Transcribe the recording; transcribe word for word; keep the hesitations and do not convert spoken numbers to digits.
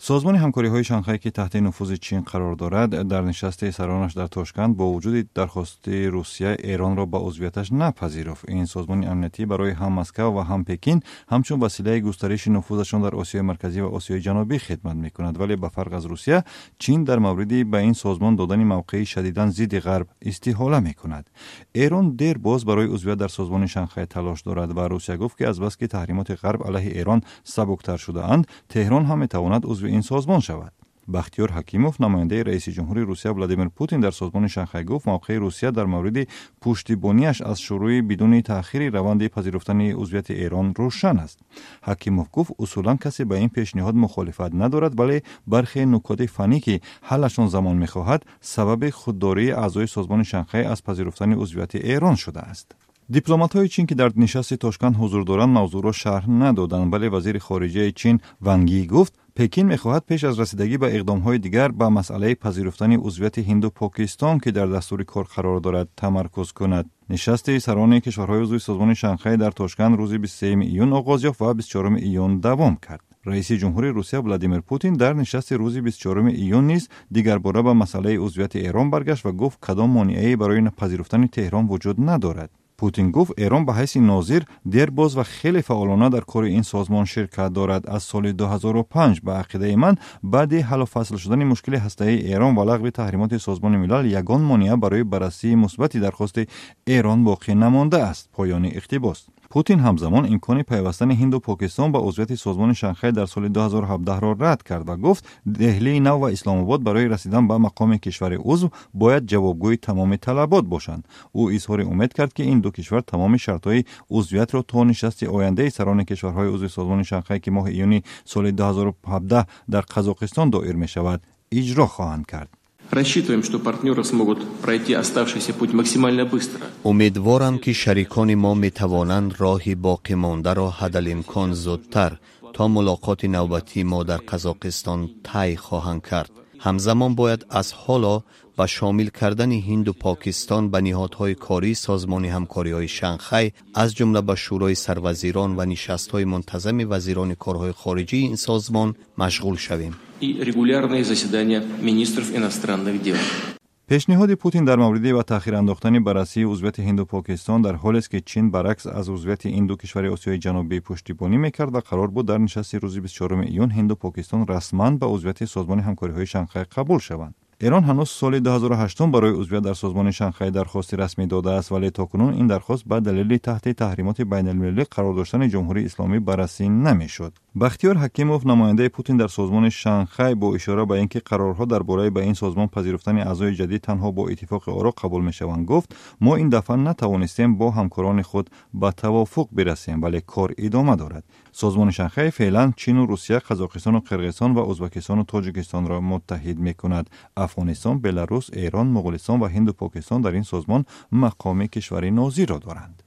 سازمان همکاری‌های شانگهای که تحت نفوذ چین قرار دارد در نشست سرانش در تاشکند با وجود درخواست روسیه ایران را به عضویتش نپذیرفت. این سازمان امنیتی برای هم مسکو و هم پکین همچون وسیله گسترش نفوذشان در آسیای مرکزی و آسیای جنوبی خدمت می‌کند، ولی به فرق از روسیه چین در مورد به این سازمان دادن موقعی شدیداً ضد غرب استحاله می‌کند. ایران دیر باز برای عضویت در سازمان شانگهای تلاش دارد و روسیه گفت که از بس که تحریمات غرب علیه ایران سبکتر شده اند، تهران هم می‌تواند عضو این سازمان شود. بختیار حکیموف نماینده رئیس جمهوری روسیه ولادیمیر پوتین در سازمان شانگهای گفت موقع روسیه در مورد پشتیبانیش از شروع بدون تأخیر روند پذیرفتن عضویت ایران روشن است. حکیموف گفت اصولا کسی به این پیشنهاد مخالفت ندارد، ولی برخی نکات فنی که حلشان زمان می‌خواهد سبب خودداری اعضای سازمان شانگهای از پذیرفتن عضویت ایران شده است. دیپلمات‌های چین که در نشست تاشکند حضور دارند موضوع را شرح ندادند، ولی وزیر خارجه چین ونگ یی گفت پکین می‌خواهد پیش از رسیدگی به اقدام‌های دیگر به مسئله پذیرفتن عضویت هند و پاکستان که در دستور کار قرار دارد تمرکز کند. نشست سران کشورهای عضو سازمان شانگهای در تاشکند روز بیست و سوم ایون آغاز یافت و بیست و چهارم ایون دوام کرد. رئیس جمهوری روسیه ولادیمیر پوتین در نشست روز بیست و چهارم ایون نیز دیگر باره به مسئله عضویت ایران برگشت و گفت کدام مانعی برای پذیرفتن تهران وجود ندارد. پوتین گفت ایران به حیث ناظر دیرباز و خیلی فعالانه در کار این سازمان شرکت دارد. از سال دو هزار و پنج به عقیده من بعد حل و فصل شدن مشکل هسته‌ای ایران و لغو تحریمات سازمان ملل یگان مانع برای بررسی مثبت درخواست ایران باقی نمانده است. پایان اقتباس. پوتین همزمان امکان پیوستن هند و پاکستان به عضویت سازمان شانگهای در سال دو هزار و هفده را رد کرد و گفت دهلی نو و اسلام آباد برای رسیدن به مقام کشور عضو باید جوابگوی تمام طلبات باشند. او اظهار امید کرد که این دو کشور تمام شرط‌های عضویت را تا نشست آینده سران کشورهای عضو سازمان شانگهای که ماه ایونی سال دو هزار و هفده در قزاقستان دایر می شود اجرا خواهند کرد. امیدوارم که شریکان ما می توانند راه باقی مانده را حدالامکان زودتر تا ملاقات نوبتی ما در قزاقستان طی خواهند کرد. همزمان باید از حالا با شامل کردن هند و پاکستان به نهادهای کاری سازمان همکاری‌های شانگهای از جمله به شورای سروزیران و نشست‌های منتظم وزیران کارهای خارجی این سازمان مشغول شویم. پیشنهاد پوتین در مورد و تأخیر انداختن بررسی عضویت هند و پاکستان در حالی است که چین برعکس از عضویت این دو کشور آسیای جنوبی پشتیبانی می‌کرد و قرار بود در نشست روز بیست و چهارم ایون هند و پاکستان رسما به عضویت سازمان همکاری‌های شانگهای قبول شوند. ایران هنوز سال دو هزار و هشت برای عضویت در سازمان شانگهای درخواست رسمی داده است، ولی تاکنون این درخواست به دلیل تحت تحریمات بین‌المللی قرار داشتن جمهوری اسلامی بررسی نمی‌شد. بختیار حکیموف نماینده پوتین در سازمان شانگهای با اشاره به اینکه قرارها درباره به این سازمان پذیرفتن اعضای جدید تنها با اتفاق آرا قبول می‌شوند گفت ما این دفعه نتوانستیم با همکاران خود به توافق برسیم، ولی کار ادامه دارد. سازمان شانگهای فعلا چین و روسیه، قزاقستان و قرقیزستان و ازبکستان و تاجیکستان را متحد می‌کند. افغانستان، بلاروس، ایران، مغولستان و هند و پاکستان در این سازمان مقام کشور ناظر را دارند.